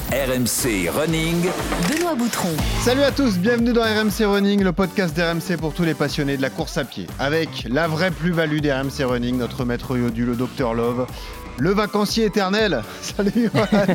RMC Running. Benoît Boutron. Salut à tous, bienvenue dans RMC Running, le podcast d'RMC pour tous les passionnés de la course à pied. Avec la vraie plus-value d'RMC Running, notre maître Yodu, le Dr Love, le vacancier éternel. Salut.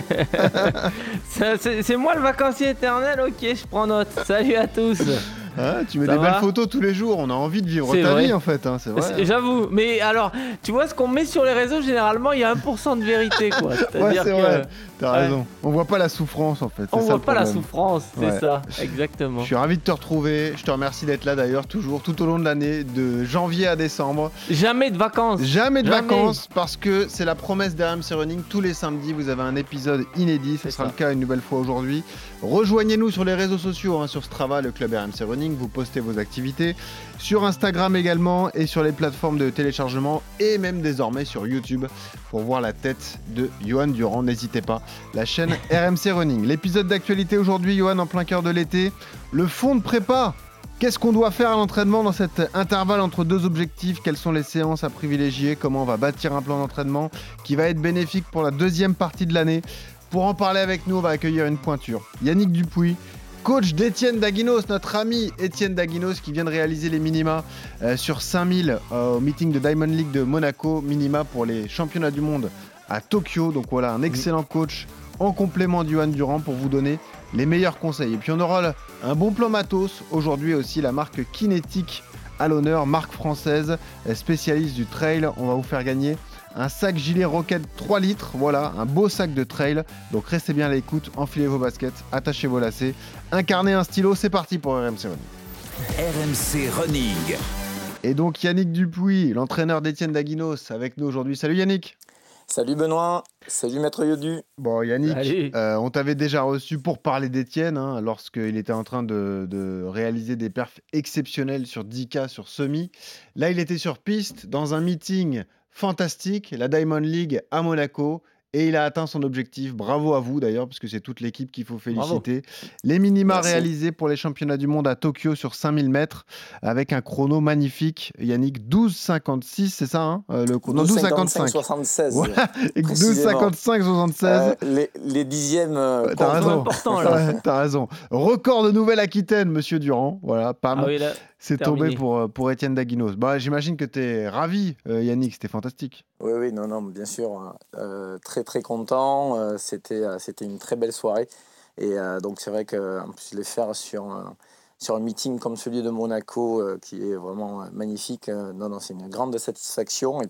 C'est moi le vacancier éternel, ok, je prends note. Salut à tous. Ah, tu mets Ça des belles va photos tous les jours, on a envie de vivre C'est ta vrai. vie en fait, hein, c'est vrai. J'avoue, mais alors, tu vois ce qu'on met sur les réseaux, généralement, il y a 1% de vérité, quoi. Ouais, C'est-à-dire c'est que vrai, t'as ouais. raison. On voit pas la souffrance en fait. on c'est ça, voit le pas la problème. souffrance, c'est Ouais. ça, exactement. Je suis ravi de te retrouver, je te remercie d'être là d'ailleurs toujours, tout au long de l'année, de janvier à décembre. Jamais de vacances. Jamais de Jamais. vacances parce que c'est la promesse d'RMC Running. Tous les samedis, vous avez un épisode inédit. Ce C'est sera ça. le cas une nouvelle fois aujourd'hui. Rejoignez-nous sur les réseaux sociaux, sur Strava, le club RMC Running. Vous postez vos activités sur Instagram également et sur les plateformes de téléchargement et même désormais sur YouTube pour voir la tête de Johan Durand. N'hésitez pas, la chaîne RMC Running. L'épisode d'actualité aujourd'hui, Johan, en plein cœur de l'été. Le fond de prépa. Qu'est-ce qu'on doit faire à l'entraînement dans cet intervalle entre deux objectifs? Quelles sont les séances à privilégier? Comment on va bâtir un plan d'entraînement qui va être bénéfique pour la deuxième partie de l'année? Pour en parler avec nous, on va accueillir une pointure. Yannick Dupuis, coach d'Étienne Daguinos, notre ami Étienne Daguinos qui vient de réaliser les minima sur 5000 au meeting de Diamond League de Monaco. Minima pour les championnats du monde à Tokyo. Donc voilà, un excellent coach en complément de Johan Durand pour vous donner les meilleurs conseils. Et puis on aura un bon plan matos. Aujourd'hui aussi la marque Kinetic à l'honneur, marque française, spécialiste du trail. On va vous faire gagner un sac gilet Rocket 3 litres. Voilà, un beau sac de trail. Donc restez bien à l'écoute, enfilez vos baskets, attachez vos lacets, incarnez un stylo. C'est parti pour RMC Running. RMC Running. Et donc Yannick Dupuis, l'entraîneur d'Étienne Daguinos, avec nous aujourd'hui. Salut Yannick. Salut Benoît, salut Maître Yodu. Bon Yannick, Salut. on t'avait déjà reçu pour parler d'Étienne lorsqu'il était en train de réaliser des perfs exceptionnels sur 10K sur semi. Là il était sur piste dans un meeting fantastique, la Diamond League à Monaco. Et il a atteint son objectif. Bravo à vous d'ailleurs, parce que c'est toute l'équipe qu'il faut féliciter. Les minima Merci. réalisés pour les championnats du monde à Tokyo sur 5000 mètres, avec un chrono magnifique. Yannick, 12,56, c'est ça le chrono? Non, 12,55. 76. Voilà, précisément. 12,55, 76. Les dixièmes. T'as raison. important, là. Ouais, t'as raison. Record de Nouvelle-Aquitaine, monsieur Durand. Voilà, pam. Ah oui, là, C'est terminé. tombé pour Étienne Daguinos. Bah, j'imagine que t'es ravi, Yannick, c'était fantastique. Oui, non, bien sûr. Très, très content. C'était une très belle soirée. Et donc, c'est vrai qu'en plus, les faire sur un meeting comme celui de Monaco, qui est vraiment magnifique, non, c'est une grande satisfaction. Et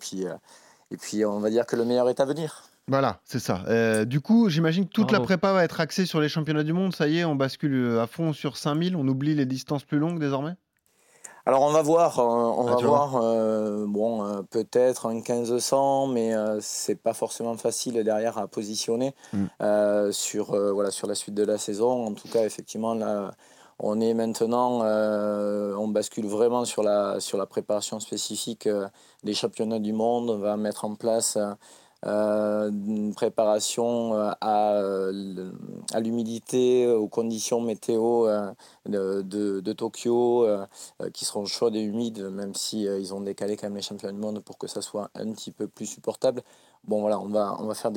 puis, on va dire que le meilleur est à venir. Voilà, c'est ça. Du coup, j'imagine que toute Bravo. la prépa va être axée sur les championnats du monde. Ça y est, on bascule à fond sur 5000. On oublie les distances plus longues désormais. Alors on va voir, tu vas peut-être un 1500, mais c'est pas forcément facile derrière à positionner sur la suite de la saison. En tout cas, effectivement, là, on est maintenant, on bascule vraiment sur la préparation spécifique des championnats du monde. On va mettre en place une préparation à l'humidité, aux conditions météo de Tokyo, qui seront chaudes et humides, même si ils ont décalé quand même les championnats du monde pour que ça soit un petit peu plus supportable. Bon voilà, on va faire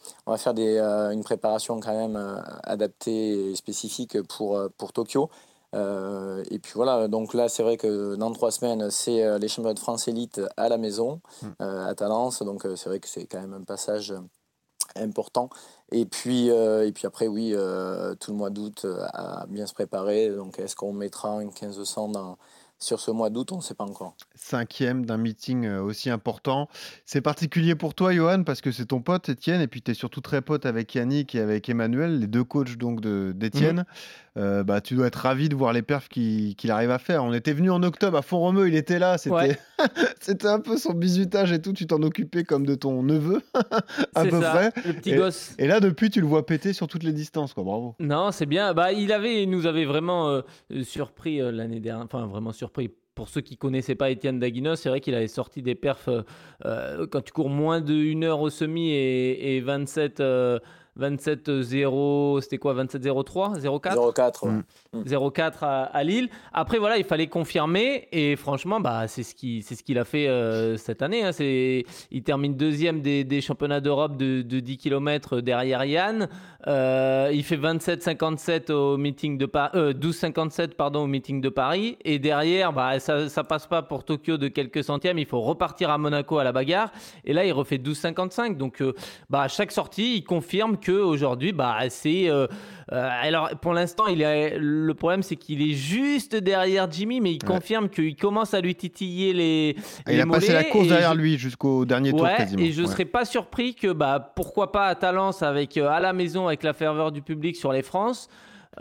une préparation quand même adaptée et spécifique pour Tokyo. Et puis voilà, donc là c'est vrai que dans 3 semaines c'est les championnats de France élite à la maison, à Talence, donc c'est vrai que c'est quand même un passage important. Et puis après oui, tout le mois d'août à bien se préparer. Donc est-ce qu'on mettra un 1500 sur ce mois d'août? On ne sait pas encore. 5e d'un meeting aussi important. C'est particulier pour toi, Johan, parce que c'est ton pote, Étienne, et puis tu es surtout très pote avec Yannick et avec Emmanuel, les deux coachs donc d'Étienne. Tu dois être ravi de voir les perfs qu'il arrive à faire. On était venu en octobre à Font-Romeu, il était là, c'était Ouais. c'était un peu son bisutage et tout, tu t'en occupais comme de ton neveu, à c'est peu ça, près. le petit gosse. Et là, depuis, tu le vois péter sur toutes les distances, quoi. Bravo. Non, c'est bien. Bah, il nous avait vraiment surpris l'année dernière. Enfin, vraiment surpris. Pour ceux qui ne connaissaient pas Étienne Daguinos, c'est vrai qu'il avait sorti des perfs quand tu cours moins de 1 heure au semi et 27 27-0, c'était quoi, 27-03, 04 0-4, ouais. 0-4 à Lille. Après, voilà, il fallait confirmer. Et franchement, c'est ce qu'il a fait cette année. Hein. Il termine deuxième des championnats d'Europe de 10 km derrière Yann. Il fait 27-57 au meeting de 12-57 pardon, au meeting de Paris. Et derrière, ça passe pas pour Tokyo de quelques centièmes. Il faut repartir à Monaco à la bagarre. Et là, il refait 12-55. Donc, à chaque sortie, il confirme qu'aujourd'hui, c'est... alors, pour l'instant, le problème, c'est qu'il est juste derrière Jimmy, mais il confirme qu'il commence à lui titiller les il a mollets. passé la course derrière lui jusqu'au dernier tour quasiment. Et je ne serais pas surpris que, pourquoi pas à Talence, à la maison, avec la ferveur du public sur les France, il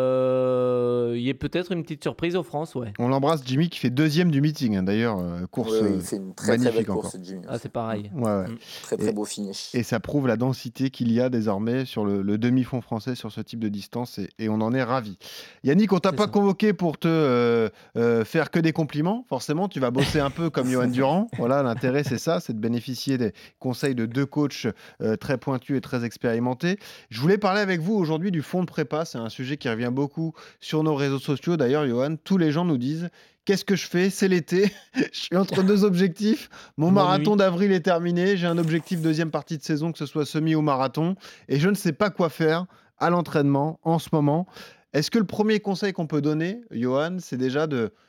y ait peut-être une petite surprise aux France. Ouais. On l'embrasse, Jimmy, qui fait deuxième du meeting, hein, d'ailleurs. Course il fait une très belle course, Jimmy. C'est pareil. Ouais. Très beau finish. Et ça prouve la densité qu'il y a désormais sur le demi-fond français sur ce type de distance et on en est ravis. Yannick, on t'a pas convoqué pour te faire que des compliments. Forcément, tu vas bosser un peu comme Johan Durand. Voilà, l'intérêt, c'est ça, c'est de bénéficier des conseils de deux coachs très pointus et très expérimentés. Je voulais parler avec vous aujourd'hui du fond de prépa. C'est un sujet qui revient beaucoup sur nos réseaux sociaux. D'ailleurs, Johan, tous les gens nous disent: qu'est-ce que je fais? C'est l'été. Je suis entre deux objectifs. Mon marathon d'avril est terminé. J'ai un objectif deuxième partie de saison, que ce soit semi ou marathon. Et je ne sais pas quoi faire à l'entraînement en ce moment. Est-ce que le premier conseil qu'on peut donner, Johan, c'est déjà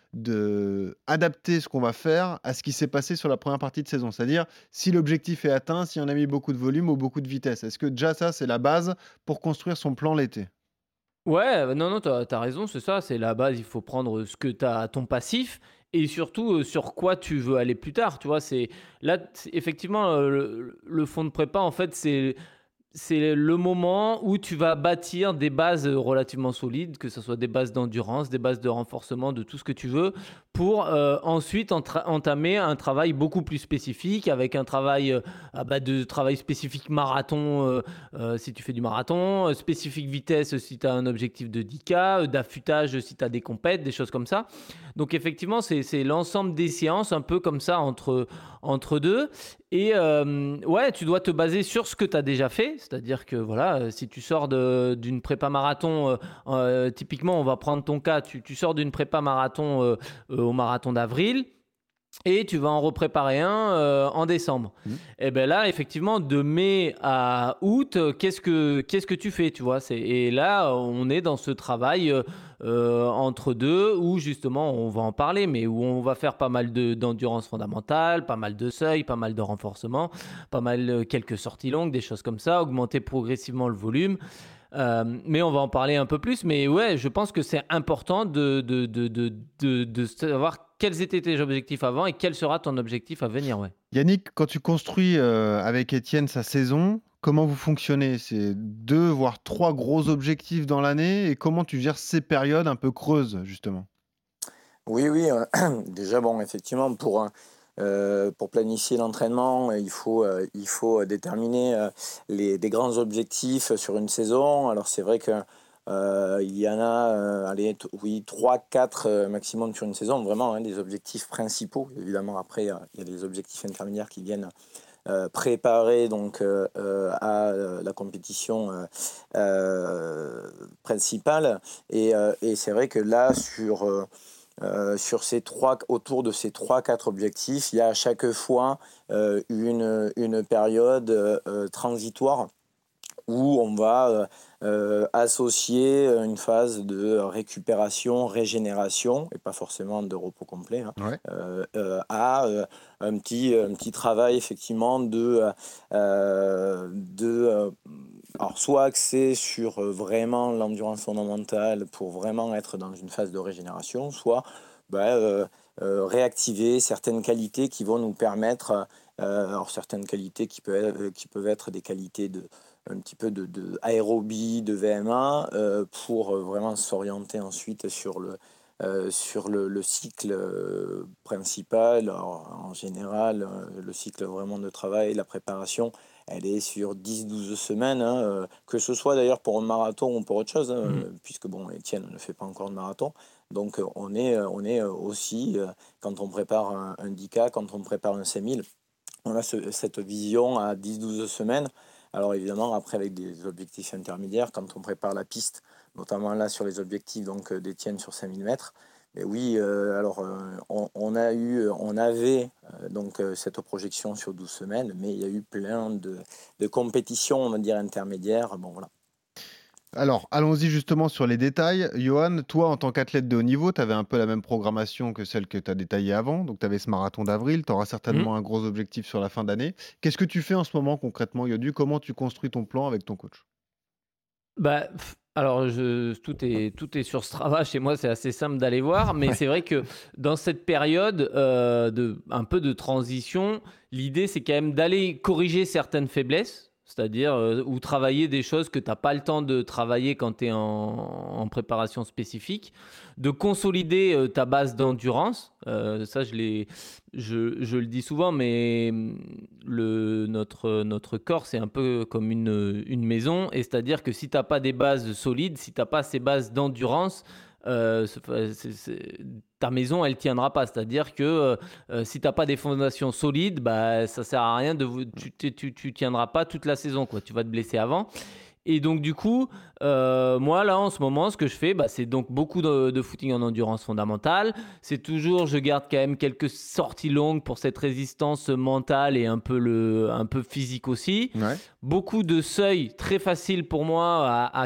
de adapter ce qu'on va faire à ce qui s'est passé sur la première partie de saison? C'est-à-dire, si l'objectif est atteint, si on a mis beaucoup de volume ou beaucoup de vitesse. Est-ce que déjà ça, c'est la base pour construire son plan l'été? Ouais, non, t'as raison, c'est ça, c'est la base. Il faut prendre ce que t'as, ton passif, et surtout sur quoi tu veux aller plus tard. Tu vois, effectivement le fond de prépa, en fait, c'est le moment où tu vas bâtir des bases relativement solides, que ce soit des bases d'endurance, des bases de renforcement, de tout ce que tu veux, pour ensuite entamer un travail beaucoup plus spécifique, avec un travail de travail spécifique marathon, si tu fais du marathon, spécifique vitesse si tu as un objectif de 10K, d'affûtage si tu as des compètes, des choses comme ça. Donc effectivement, c'est l'ensemble des séances, un peu comme ça, entre deux. Et tu dois te baser sur ce que tu as déjà fait. C'est-à-dire que voilà, si tu sors d'une prépa marathon, typiquement, on va prendre ton cas, tu sors d'une prépa marathon au marathon d'avril, et tu vas en repréparer un en décembre. Et bien là, effectivement, de mai à août, qu'est-ce que tu fais, tu vois? Et là, on est dans ce travail entre deux, où justement, on va en parler, mais où on va faire pas mal d'endurance fondamentale, pas mal de seuil, pas mal de renforcement, pas mal quelques sorties longues, des choses comme ça, augmenter progressivement le volume. Mais on va en parler un peu plus. Mais ouais, je pense que c'est important de savoir quels étaient tes objectifs avant et quel sera ton objectif à venir. Ouais. Yannick, quand tu construis avec Étienne sa saison, comment vous fonctionnez? C'est 2 voire 3 gros objectifs dans l'année, et comment tu gères ces périodes un peu creuses, justement? Oui, déjà, effectivement, pour planifier l'entraînement, il faut déterminer des grands objectifs sur une saison. Alors, c'est vrai que il y en a 3-4 maximum sur une saison, vraiment, des objectifs principaux. Évidemment, après, il y a des objectifs intermédiaires qui viennent préparer donc à la compétition principale. Et c'est vrai que là, autour de ces 3-4 objectifs, il y a à chaque fois une période transitoire où on va associer une phase de récupération, régénération, et pas forcément de repos complet, à un petit travail effectivement alors soit axé sur vraiment l'endurance fondamentale pour vraiment être dans une phase de régénération, soit réactiver certaines qualités qui vont nous permettre, alors certaines qualités qui peuvent être des qualités un petit peu de aérobie, de VMA, pour vraiment s'orienter ensuite sur le cycle principal. Alors, en général, le cycle vraiment de travail, la préparation, elle est sur 10-12 semaines, que ce soit d'ailleurs pour un marathon ou pour autre chose, puisque Étienne ne fait pas encore de marathon. Donc on est aussi, quand on prépare un 10K, quand on prépare un 5000, on a cette vision à 10-12 semaines. Alors évidemment, après avec des objectifs intermédiaires, quand on prépare la piste, notamment là sur les objectifs donc d'Étienne sur 5000 mètres, mais oui, on avait donc cette projection sur 12 semaines, mais il y a eu plein de compétitions, on va dire, intermédiaires. Bon, voilà. Alors, allons-y justement sur les détails. Johan, toi, en tant qu'athlète de haut niveau, tu avais un peu la même programmation que celle que tu as détaillée avant. Donc, tu avais ce marathon d'avril. Tu auras certainement un gros objectif sur la fin d'année. Qu'est-ce que tu fais en ce moment concrètement, Yodu? Comment tu construis ton plan avec ton coach? Bah, alors, tout est sur Strava. Chez moi, c'est assez simple d'aller voir. Mais Ouais. c'est vrai que dans cette période un peu de transition, l'idée, c'est quand même d'aller corriger certaines faiblesses. C'est-à-dire, ou travailler des choses que tu n'as pas le temps de travailler quand tu es en préparation spécifique. De consolider ta base d'endurance. Ça, je le dis souvent, mais notre corps, c'est un peu comme une maison. Et c'est-à-dire que si tu n'as pas des bases solides, si tu n'as pas ces bases d'endurance, ta maison, elle tiendra pas. C'est-à-dire que si tu n'as pas des fondations solides, bah, ça sert à rien. Tu tiendras pas toute la saison, quoi. Tu vas te blesser avant. Et donc, du coup, moi, là, en ce moment, ce que je fais, bah, c'est donc beaucoup de footing en endurance fondamentale. C'est toujours, je garde quand même quelques sorties longues pour cette résistance mentale et un peu physique aussi. Ouais. Beaucoup de seuils très faciles pour moi à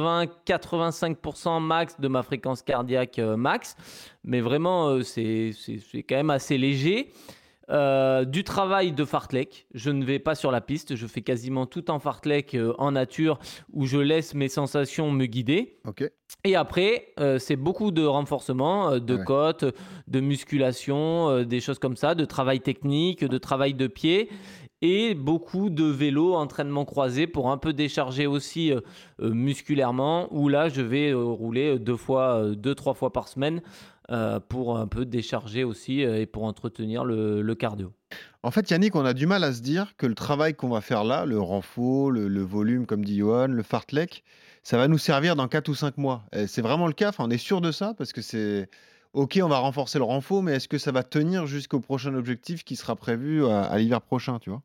80-85% max de ma fréquence cardiaque max. Mais vraiment, c'est quand même assez léger. Du travail de fartlek. Je ne vais pas sur la piste. Je fais quasiment tout en fartlek en nature où je laisse mes sensations me guider. Ok. Et après, c'est beaucoup de renforcement, de côtes, de musculation, des choses comme ça, de travail technique, de travail de pied et beaucoup de vélo, entraînement croisé pour un peu décharger aussi musculairement où là, je vais rouler 2-3 fois par semaine pour un peu décharger aussi et pour entretenir le cardio. En fait, Yannick, on a du mal à se dire que le travail qu'on va faire là, le renfort, le volume, comme dit Johan, le fartlek, ça va nous servir dans 4 ou 5 mois. Et c'est vraiment le cas, enfin, on est sûr de ça, parce que c'est... Ok, on va renforcer le renfort, mais est-ce que ça va tenir jusqu'au prochain objectif qui sera prévu à l'hiver prochain, tu vois?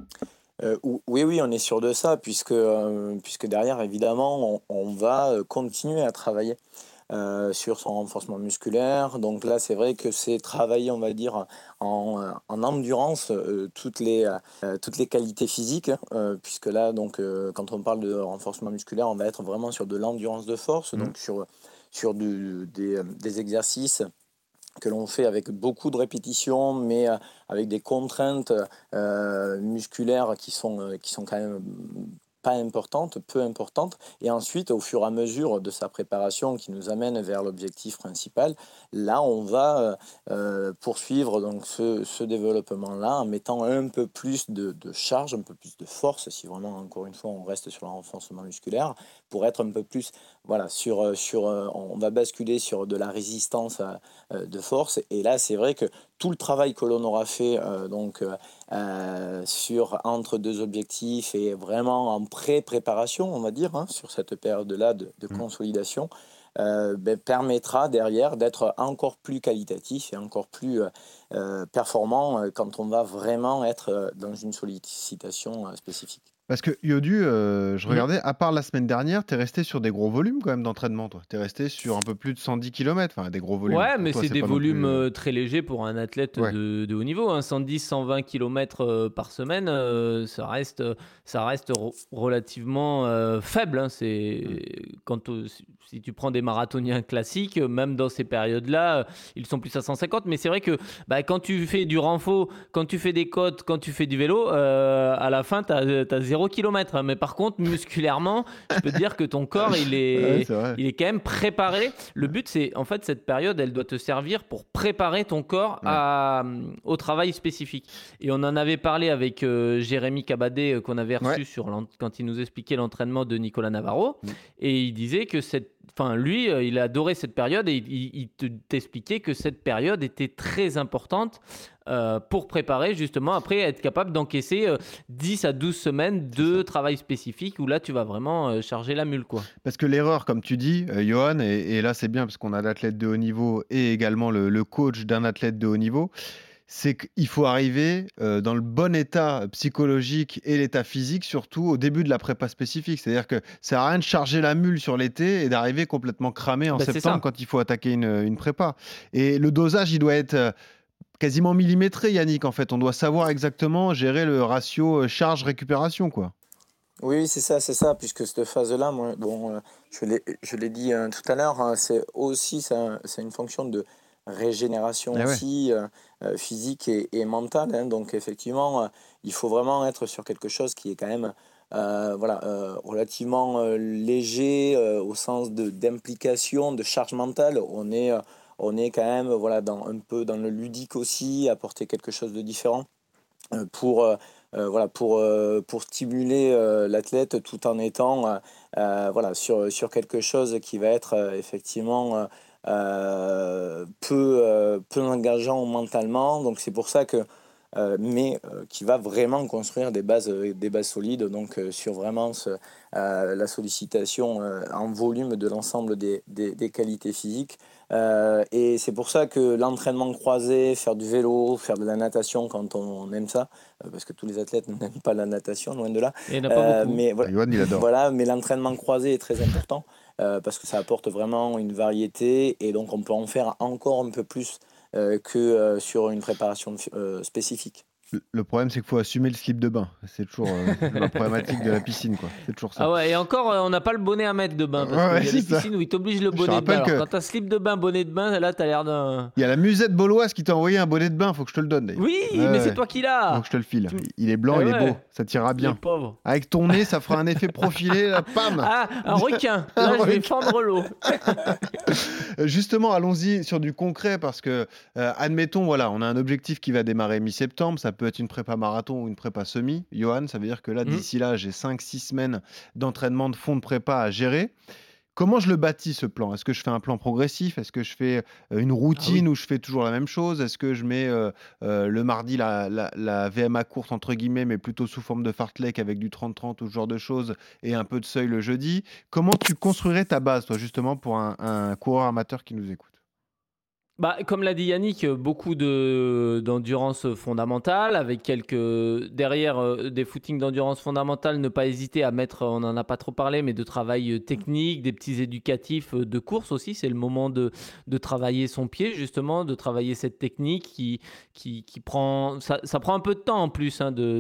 Oui, on est sûr de ça, puisque derrière, évidemment, on va continuer à travailler sur son renforcement musculaire. Donc là, c'est vrai que c'est travailler, on va dire, en endurance toutes les qualités physiques, puisque là, donc, quand on parle de renforcement musculaire, on va être vraiment sur de l'endurance de force, donc sur des exercices que l'on fait avec beaucoup de répétitions, mais avec des contraintes musculaires qui sont quand même pas importantes, peu importantes. Et ensuite, au fur et à mesure de sa préparation qui nous amène vers l'objectif principal, là, on va poursuivre donc ce développement-là en mettant un peu plus de charge, un peu plus de force, si vraiment, encore une fois, on reste sur le renforcement musculaire, pour être un peu plus, voilà, on va basculer sur de la résistance de force. Et là, c'est vrai que tout le travail que l'on aura fait entre deux objectifs et vraiment en pré-préparation, on va dire, sur cette période-là de consolidation, permettra derrière d'être encore plus qualitatif et encore plus performant quand on va vraiment être dans une sollicitation spécifique. Parce que Yodu, je regardais, à part la semaine dernière, tu es resté sur des gros volumes quand même d'entraînement, toi. Tu es resté sur un peu plus de 110 km, enfin des gros volumes. Ouais, Pour mais toi, c'est des pas non plus, volumes très légers pour un athlète Ouais. de haut niveau. 110-120 km par semaine, ça reste relativement faible. Si tu prends des marathoniens classiques, même dans ces périodes-là, ils sont plus à 150. Mais c'est vrai que quand tu fais du renfort, quand tu fais des côtes, quand tu fais du vélo, à la fin, tu as 0 km. Mais par contre, musculairement, je peux te dire que ton corps, il Ouais, est c'est vrai. quand même préparé. Le but, c'est en fait cette période, elle doit te servir pour préparer ton corps au travail spécifique. Et on en avait parlé avec Jérémy Cabadet qu'on avait reçu quand il nous expliquait l'entraînement de Nicolas Navarro. Et il disait que lui, il a adoré cette période et il t'expliquait que cette période était très importante pour préparer justement après être capable d'encaisser 10 à 12 semaines de travail spécifique où là tu vas vraiment charger la mule, quoi. Parce que l'erreur, comme tu dis, Johan, et là c'est bien parce qu'on a l'athlète de haut niveau et également le coach d'un athlète de haut niveau, c'est qu'il faut arriver dans le bon état psychologique et l'état physique, surtout au début de la prépa spécifique. C'est-à-dire que ça sert à rien de charger la mule sur l'été et d'arriver complètement cramé en septembre quand il faut attaquer une prépa. Et le dosage, il doit être quasiment millimétré, Yannick, en fait. On doit savoir exactement gérer le ratio charge-récupération, quoi. Oui, c'est ça, puisque cette phase-là, moi, je l'ai dit tout à l'heure, hein, c'est une fonction de régénération aussi, physique et mentale, hein. Donc effectivement, il faut vraiment être sur quelque chose qui est quand même relativement léger au sens d'implication, de charge mentale. On est quand même un peu dans le ludique aussi, apporter quelque chose de différent pour stimuler l'athlète tout en étant sur quelque chose qui va être effectivement peu engageant mentalement. Donc c'est pour ça que mais qui va vraiment construire des bases solides, donc sur vraiment la sollicitation en volume de l'ensemble des qualités physiques. Et c'est pour ça que l'entraînement croisé, faire du vélo, faire de la natation quand on aime ça, parce que tous les athlètes n'aiment pas la natation, loin de là. Il n'y en a pas beaucoup. Mais Yoann, il adore. voilà, mais l'entraînement croisé est très important parce que ça apporte vraiment une variété et donc on peut en faire encore un peu plus que sur une préparation spécifique. Le problème, c'est qu'il faut assumer le slip de bain. C'est toujours la problématique de la piscine, quoi. C'est toujours ça. Ah ouais, et encore, on n'a pas le bonnet à mettre de bain, parce qu'il y a des piscines où ils t'obligent le bonnet de bain. Alors, quand t'as slip de bain, bonnet de bain, là, t'as l'air d'un... Il y a la musette bauloise qui t'a envoyé un bonnet de bain, faut que je te le donne, d'ailleurs. Oui, mais c'est toi qui l'as. Faut que je te le file. Il est blanc, il est beau, ça t'ira bien. Pauvre. Avec ton nez, ça fera un effet profilé, là, pam. Ah, un requin. Là, je vais fendre l'eau. Justement, allons-y sur du concret, parce que, admettons, voilà, on a un objectif qui va démarrer mi-septembre, ça peut être une prépa marathon ou une prépa semi. Johan, ça veut dire que là, d'ici là, j'ai 5-6 semaines d'entraînement de fond de prépa à gérer. Comment je le bâtis, ce plan? Est-ce que je fais un plan progressif? Est-ce que je fais une routine où je fais toujours la même chose? Est-ce que je mets le mardi la VMA courte, entre guillemets, mais plutôt sous forme de fartlek avec du 30-30 ou ce genre de choses et un peu de seuil le jeudi? Comment tu construirais ta base, toi, justement, pour un coureur amateur qui nous écoute? Bah, comme l'a dit Yannick, beaucoup d'endurance fondamentale, avec derrière des footings d'endurance fondamentale, ne pas hésiter à mettre, on n'en a pas trop parlé, mais de travail technique, des petits éducatifs de course aussi. C'est le moment de travailler son pied, justement, de travailler cette technique qui prend... Ça prend un peu de temps en plus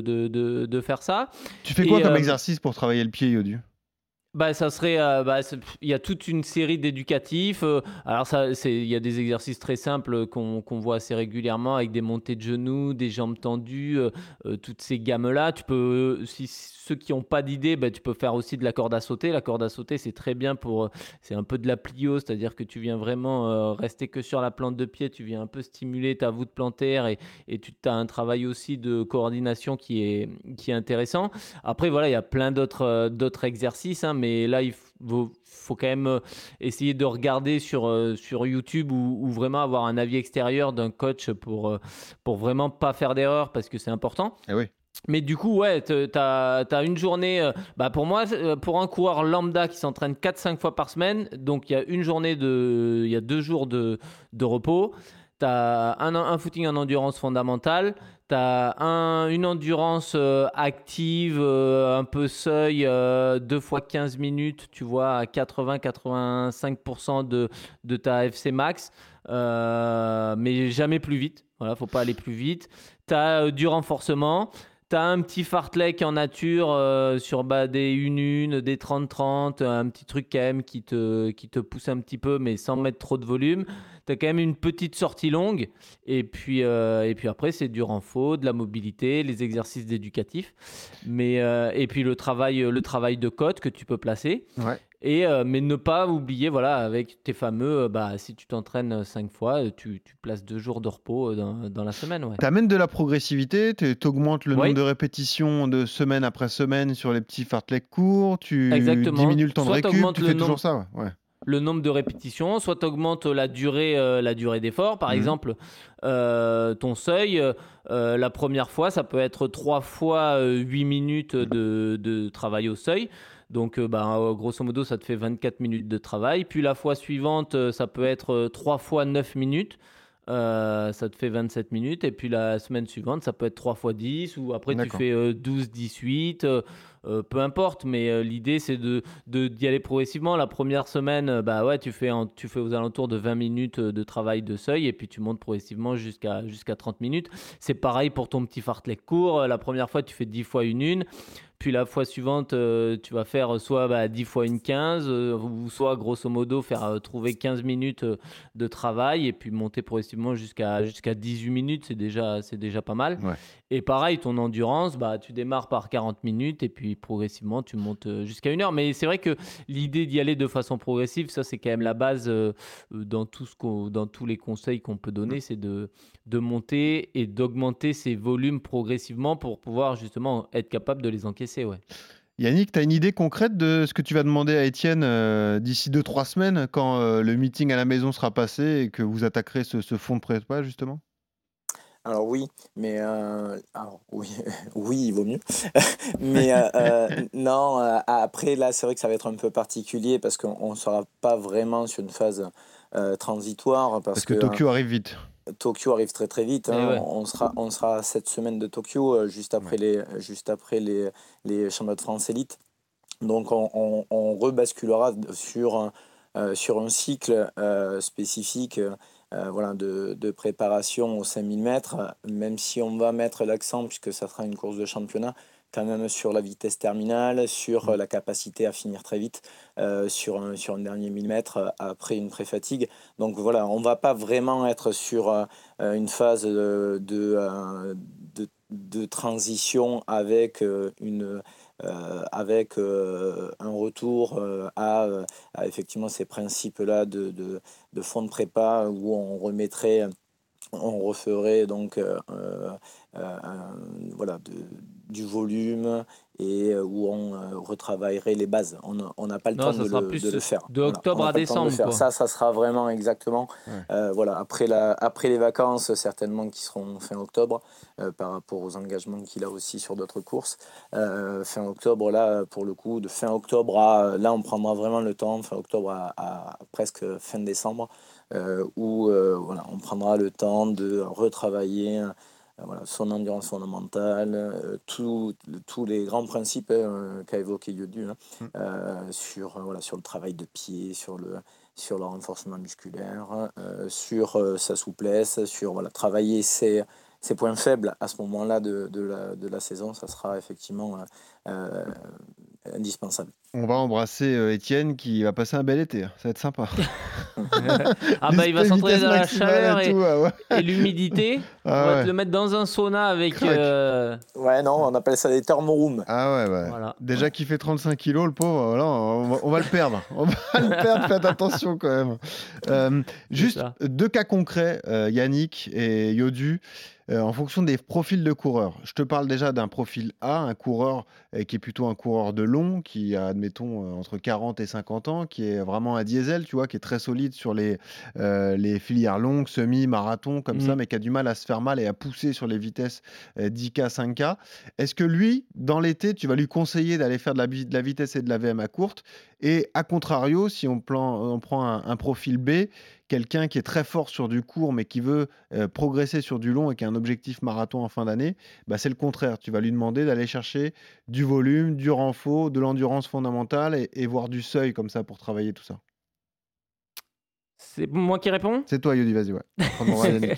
de faire ça. Tu fais quoi comme exercice pour travailler le pied, Yodu? Ça serait, il y a toute une série d'éducatifs. Alors il y a des exercices très simples qu'on voit assez régulièrement avec des montées de genoux, des jambes tendues, toutes ces gammes-là. Tu peux, si ceux qui n'ont pas d'idée, tu peux faire aussi de la corde à sauter. La corde à sauter, c'est très bien c'est un peu de la plio, c'est-à-dire que tu viens vraiment rester que sur la plante de pied, tu viens un peu stimuler ta voûte plantaire et tu as un travail aussi de coordination qui est intéressant. Après, voilà, il y a plein d'autres exercices, mais là, il faut quand même essayer de regarder sur YouTube ou vraiment avoir un avis extérieur d'un coach pour vraiment pas faire d'erreur parce que c'est important. Eh oui. Mais du coup, ouais, t'as une journée... pour moi, pour un coureur lambda qui s'entraîne 4-5 fois par semaine, donc il y a il y a 2 jours de repos. Tu as un footing en endurance fondamentale, tu as une endurance active, un peu seuil, 2 fois 15 minutes, tu vois, à 80-85% de ta FC max, mais jamais plus vite. Voilà, faut pas aller plus vite. Tu as du renforcement. Tu as un petit fartlek en nature sur des 1-1, des 30-30, un petit truc quand même qui te pousse un petit peu, mais sans mettre trop de volume. Tu as quand même une petite sortie longue. Et puis après, c'est du renfort, de la mobilité, les exercices d'éducatif. Et puis le travail de côte que tu peux placer. Ouais. Mais ne pas oublier, voilà, avec tes fameux, si tu t'entraînes 5 fois, tu places 2 jours de repos dans la semaine. Ouais. Tu amènes de la progressivité, tu augmentes le nombre de répétitions de semaine après semaine sur les petits fartlek courts, tu diminues le temps de récup, tu fais toujours ça. Ouais. Le nombre de répétitions, soit tu augmentes la durée d'effort. Par exemple, ton seuil, la première fois, ça peut être 3 fois 8 minutes de travail au seuil. Donc, grosso modo, ça te fait 24 minutes de travail. Puis la fois suivante, ça peut être 3 fois 9 minutes. Ça te fait 27 minutes. Et puis la semaine suivante, ça peut être 3 fois 10 ou après tu fais 12-18. Peu importe, mais l'idée c'est d'y aller progressivement. La première semaine, tu fais aux alentours de 20 minutes de travail de seuil et puis tu montes progressivement jusqu'à 30 minutes. C'est pareil pour ton petit fartlek court. La première fois, tu fais 10 fois une. Puis la fois suivante, tu vas faire soit 10 fois une 15, ou soit grosso modo trouver 15 minutes de travail et puis monter progressivement jusqu'à 18 minutes, c'est déjà pas mal. Ouais. Et pareil, ton endurance, tu démarres par 40 minutes et puis progressivement, tu montes jusqu'à 1 heure. Mais c'est vrai que l'idée d'y aller de façon progressive, ça c'est quand même la base dans tous les conseils qu'on peut donner, c'est de monter et d'augmenter ses volumes progressivement pour pouvoir justement être capable de les encaisser. Ouais. Yannick, tu as une idée concrète de ce que tu vas demander à Étienne d'ici 2-3 semaines quand le meeting à la maison sera passé et que vous attaquerez ce fond de prépa justement? Alors oui, mais oui, oui, il vaut mieux. Mais non, après là, c'est vrai que ça va être un peu particulier parce qu'on ne sera pas vraiment sur une phase transitoire Parce que Tokyo arrive vite. Tokyo arrive très très vite. Et ouais. On sera à cette semaine de Tokyo, juste après les championnats de France élite. Donc on rebasculera sur un cycle spécifique de préparation aux 5000 mètres, même si on va mettre l'accent, puisque ça sera une course de championnat, quand même sur la vitesse terminale, sur la capacité à finir très vite, sur un dernier 1000 mètres après une pré-fatigue. Donc voilà, on ne va pas vraiment être sur une phase de transition avec un retour à effectivement ces principes-là de fond de prépa où on referait donc du volume et où on retravaillerait les bases. On n'a pas le Non, temps ça sera plus de le faire. de octobre on n'a à pas le temps de le décembre, faire. quoi. Ça sera vraiment exactement après les vacances, certainement qui seront fin octobre, par rapport aux engagements qu'il a aussi sur d'autres courses. Fin octobre, là, pour le coup, de fin octobre là, on prendra vraiment le temps, fin octobre à presque fin décembre, où on prendra le temps de retravailler son endurance fondamentale, tous les grands principes qu'a évoqué Yodu, sur le travail de pied, sur le renforcement musculaire, sur sa souplesse, sur travailler ses points faibles à ce moment-là de la saison. Ça sera effectivement indispensable. On va embrasser Étienne qui va passer un bel été, ça va être sympa. Il va s'entraîner dans la chaleur et l'humidité. On va te le mettre dans un sauna avec... Ouais, non, on appelle ça des thermorooms. Ah ouais. Voilà. Déjà qu'il fait 35 kilos, le pauvre, voilà, on va le perdre. On va le perdre, faites attention quand même. Juste 2 cas concrets, Yannick et Yodu. En fonction des profils de coureurs. Je te parle déjà d'un profil A, un coureur qui est plutôt un coureur de long, qui a, admettons, entre 40 et 50 ans, qui est vraiment un diesel, tu vois, qui est très solide sur les filières longues, semi-marathon, comme ça, mais qui a du mal à se faire mal et à pousser sur les vitesses 10K, 5K. Est-ce que lui, dans l'été, tu vas lui conseiller d'aller faire de la vitesse et de la VMA courte? Et à contrario, si on prend un profil B, quelqu'un qui est très fort sur du court mais qui veut progresser sur du long et qui a un objectif marathon en fin d'année, c'est le contraire. Tu vas lui demander d'aller chercher du volume, du renfort, de l'endurance fondamentale et voire du seuil comme ça pour travailler tout ça. C'est moi qui réponds ? C'est toi, Yodi, vas-y, ouais.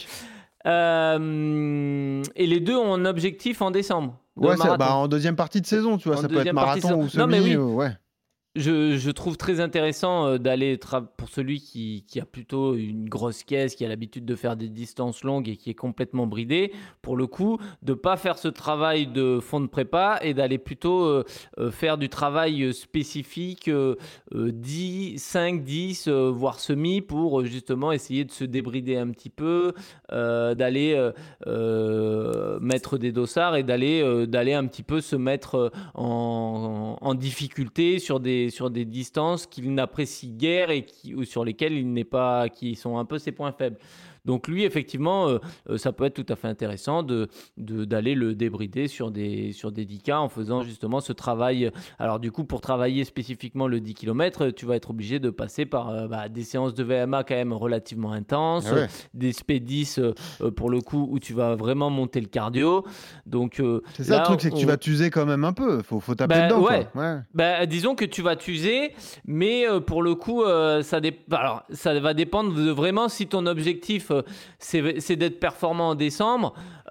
Et les deux ont un objectif en décembre. En deuxième partie de saison, tu vois, ça peut être marathon ou semi. Non, mais oui. Ouais. Je trouve très intéressant d'aller pour celui qui a plutôt une grosse caisse, qui a l'habitude de faire des distances longues et qui est complètement bridé, pour le coup, de ne pas faire ce travail de fond de prépa et d'aller plutôt faire du travail spécifique 5, 10, voire semi, pour justement essayer de se débrider un petit peu, d'aller mettre des dossards et d'aller un petit peu se mettre en difficulté sur des distances qu'il n'apprécie guère et sur lesquelles il n'est pas, qui sont un peu ses points faibles. Donc lui, effectivement, ça peut être tout à fait intéressant d'aller le débrider sur des 10K en faisant justement ce travail. Alors du coup, pour travailler spécifiquement le 10 km, tu vas être obligé de passer par des séances de VMA quand même relativement intenses, des SP10 pour le coup où tu vas vraiment monter le cardio. Donc c'est ça le truc, c'est que tu vas t'user quand même un peu. Faut taper dedans. Ouais. Quoi. Disons que tu vas t'user, mais pour le coup, ça va dépendre de vraiment si ton objectif c'est d'être performant en décembre.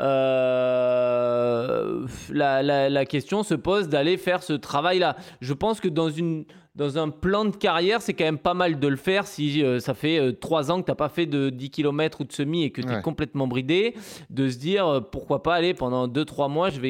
La question se pose d'aller faire ce travail-là. Je pense que dans un plan de carrière, c'est quand même pas mal de le faire si ça fait 3 ans que tu n'as pas fait de 10 km ou de semi et que tu es complètement bridé, de se dire pourquoi pas aller pendant 2-3 mois, je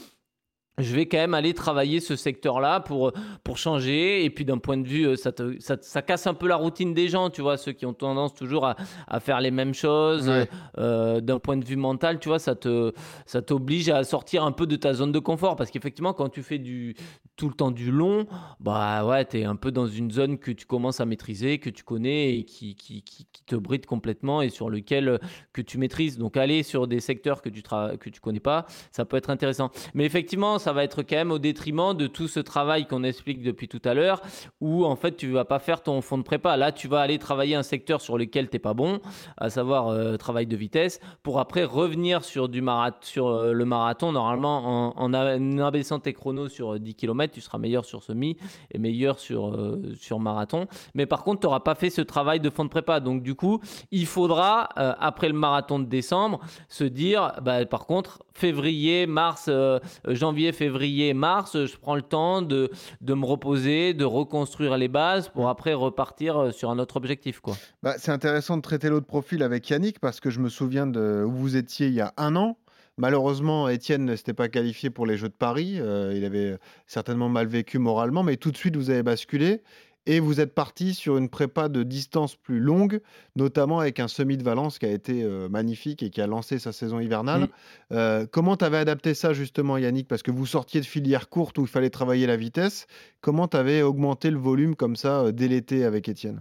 vais quand même aller travailler ce secteur-là pour changer. Et puis d'un point de vue, ça casse un peu la routine des gens, tu vois, ceux qui ont tendance toujours à faire les mêmes choses. D'un point de vue mental, tu vois, ça t'oblige à sortir un peu de ta zone de confort. Parce qu'effectivement, quand tu fais tout le temps du long, t'es un peu dans une zone que tu commences à maîtriser, que tu connais et qui te bride complètement et sur lequel que tu maîtrises. Donc aller sur des secteurs que tu connais pas, ça peut être intéressant. Mais effectivement, ça va être quand même au détriment de tout ce travail qu'on explique depuis tout à l'heure, où en fait tu vas pas faire ton fond de prépa. Là, tu vas aller travailler un secteur sur lequel t'es pas bon, à savoir travail de vitesse, pour après revenir sur le marathon. Normalement, en abaissant tes chronos sur 10 km, tu seras meilleur sur semi et meilleur sur marathon. Mais par contre, tu n'auras pas fait ce travail de fond de prépa. Donc du coup, il faudra, après le marathon de décembre, se dire, par contre, février, mars, janvier, février, mars, je prends le temps de me reposer, de reconstruire les bases pour après repartir sur un autre objectif, quoi. C'est intéressant de traiter l'autre profil avec Yannick parce que je me souviens de où vous étiez il y a 1 an. Malheureusement, Étienne ne s'était pas qualifié pour les Jeux de Paris. Il avait certainement mal vécu moralement, mais tout de suite, vous avez basculé et vous êtes parti sur une prépa de distance plus longue, notamment avec un semi de Valence qui a été magnifique et qui a lancé sa saison hivernale. Comment tu avais adapté ça justement, Yannick? Parce que vous sortiez de filière courte où il fallait travailler la vitesse. Comment tu avais augmenté le volume comme ça dès l'été avec Étienne?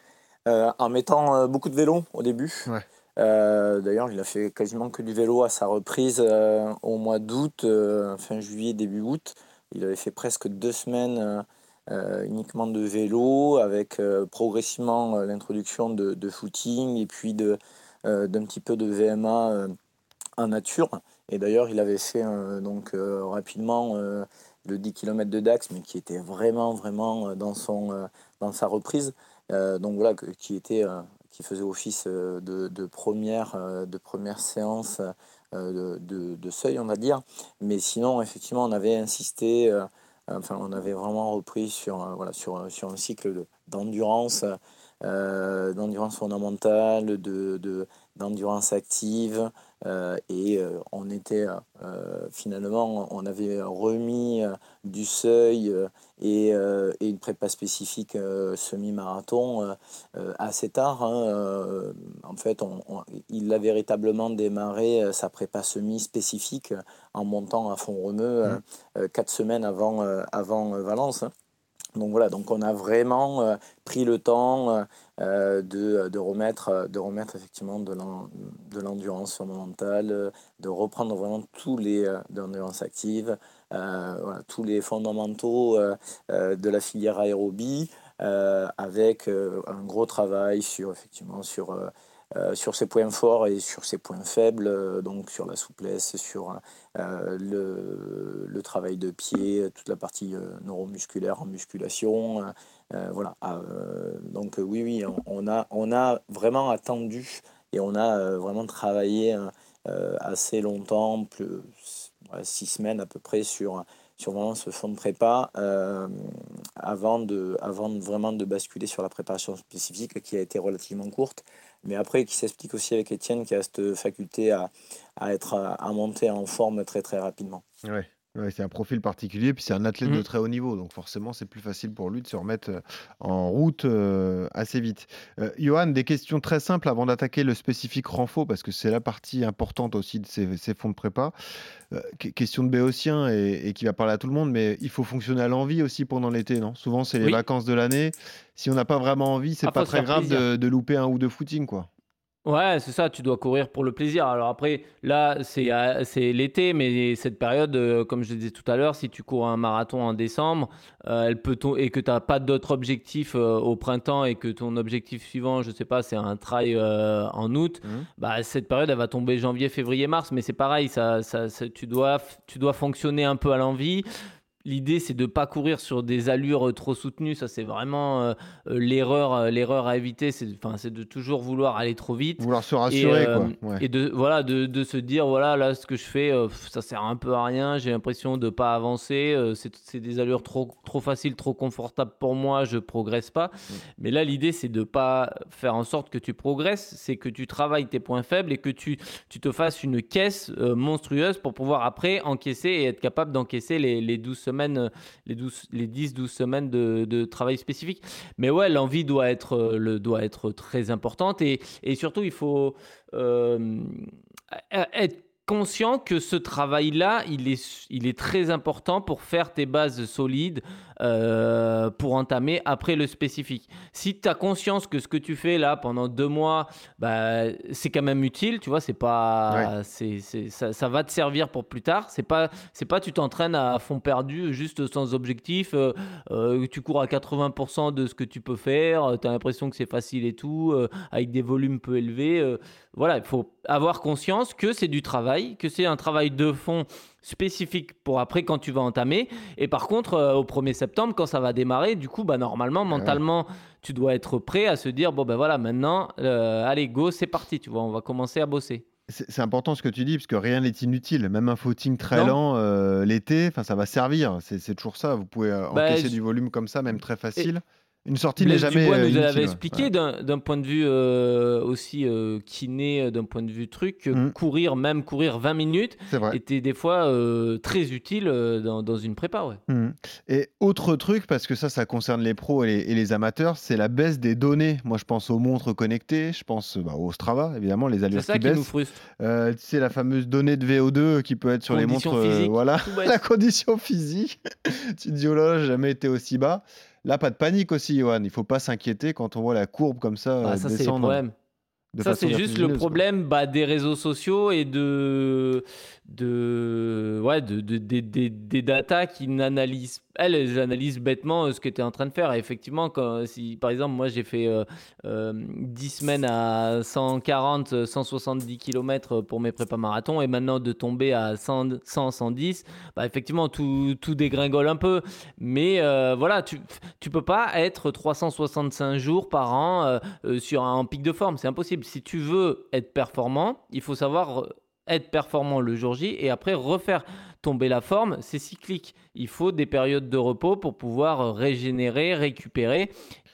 En mettant beaucoup de vélo au début. D'ailleurs, il a fait quasiment que du vélo à sa reprise au mois d'août, fin juillet, début août. Il avait fait presque 2 semaines uniquement de vélo, avec progressivement l'introduction de footing et puis d'un petit peu de VMA en nature. Et d'ailleurs, il avait fait rapidement le 10 km de Dax, mais qui était vraiment dans sa reprise. Donc voilà, qui faisait office de première séance de seuil, on va dire. Mais sinon, effectivement, on avait insisté, on avait vraiment repris sur un cycle d'endurance, d'endurance fondamentale, d'endurance active. On était finalement, on avait remis du seuil et une prépa spécifique semi-marathon assez tard. En fait, il a véritablement démarré sa prépa semi-spécifique en montant à Font-Romeu 4 semaines avant Valence. Donc voilà, donc on a vraiment pris le temps de remettre effectivement de l'endurance fondamentale, de reprendre vraiment tous les de l'endurance active, tous les fondamentaux de la filière aérobie, avec un gros travail sur ses points forts et sur ses points faibles, donc sur la souplesse, sur le travail de pied, toute la partie neuromusculaire en musculation. Donc oui, on a vraiment attendu et on a vraiment travaillé assez longtemps, 6 semaines à peu près, sur vraiment ce fond de prépa avant vraiment de basculer sur la préparation spécifique qui a été relativement courte, mais après qui s'explique aussi avec Étienne qui a cette faculté à monter en forme très très rapidement. Ouais, c'est un profil particulier, puis c'est un athlète de très haut niveau, donc forcément c'est plus facile pour lui de se remettre en route assez vite. Johan, des questions très simples avant d'attaquer le spécifique renfo, parce que c'est la partie importante aussi de ces fonds de prépa. Question de Béotien et qui va parler à tout le monde, mais il faut fonctionner à l'envie aussi pendant l'été, non? Souvent c'est les vacances de l'année. Si on n'a pas vraiment envie, c'est pas très grave de louper 1 ou 2 footings, quoi. Ouais, c'est ça, tu dois courir pour le plaisir. Alors après, là, c'est l'été, mais cette période, comme je le disais tout à l'heure, si tu cours un marathon en décembre, et que tu n'as pas d'autres objectifs au printemps et que ton objectif suivant, je sais pas, c'est un trail en août, Mhm. bah, cette période, elle va tomber janvier, février, mars, mais c'est pareil, tu dois fonctionner un peu à l'envie. L'idée, c'est de ne pas courir sur des allures trop soutenues. Ça, c'est vraiment l'erreur à éviter. C'est de toujours vouloir aller trop vite Vouloir se et, rassurer, quoi. Ouais. de se dire, voilà, là, ce que je fais, ça sert un peu à rien. J'ai l'impression de ne pas avancer. C'est des allures trop faciles, trop confortables pour moi. Je ne progresse pas. Mm. Mais là, l'idée, c'est de ne pas faire en sorte que tu progresses. C'est que tu travailles tes points faibles et que tu te fasses une caisse monstrueuse pour pouvoir après encaisser et être capable d'encaisser les 12 semaines, les 10-12 semaines de travail spécifique. Mais ouais, l'envie doit être très importante et surtout, il faut être conscient que ce travail-là, il est très important pour faire tes bases solides pour entamer après le spécifique. Si tu as conscience que ce que tu fais là pendant 2 mois, bah, c'est quand même utile, tu vois, c'est Ouais. pas, ça va te servir pour plus tard. C'est pas tu t'entraînes à fond perdu, juste sans objectif, tu cours à 80% de ce que tu peux faire, tu as l'impression que c'est facile et tout, avec des volumes peu élevés. Voilà, il faut avoir conscience que c'est du travail, que c'est un travail de fond spécifique pour après quand tu vas entamer. Et par contre, au 1er septembre, quand ça va démarrer, du coup, bah, normalement, Ah ouais. mentalement, tu dois être prêt à se dire, bon ben voilà, maintenant, allez, go, c'est parti, tu vois, on va commencer à bosser. C'est important ce que tu dis, parce que rien n'est inutile. Même un footing très Non? lent l'été, enfin, ça va servir. C'est toujours ça. Vous pouvez Bah, encaisser du volume comme ça, même très et, facile. Une sortie n'est Blaise jamais Dubois nous avait inutile. Ouais. expliqué d'un point de vue aussi kiné, d'un point de vue truc, que Mm, même courir 20 minutes c'est vrai. était des fois très utile dans une prépa, ouais. Mm. Et autre truc, parce que ça concerne les pros et les amateurs, c'est la baisse des données. Moi, je pense aux montres connectées, je pense au Strava, évidemment, les C'est allures ça qui qui nous baissent. frustre. Tu sais, la fameuse donnée de VO2 qui peut être sur les montres. Condition physique, Voilà, tout la bête. condition physique. Tu te dis, oh là là, j'ai jamais été aussi bas. Là, pas de panique aussi, Johan. Il faut pas s'inquiéter quand on voit la courbe comme ça Ah, ça, c'est les descendre problèmes. de Ça, façon c'est juste le vertigineuse, quoi. problème bah, des réseaux sociaux et des datas qui n'analysent. Elles analysent bêtement ce que tu es en train de faire. Et effectivement, si par exemple, moi j'ai fait 10 semaines à 140, 170 km pour mes prépas marathons et maintenant de tomber à 110, bah, effectivement, tout dégringole un peu. Mais voilà, tu peux pas être 365 jours par an sur un pic de forme. C'est impossible. Si tu veux être performant, il faut savoir être performant le jour J et après refaire tomber la forme. C'est cyclique. Il faut des périodes de repos pour pouvoir régénérer, récupérer.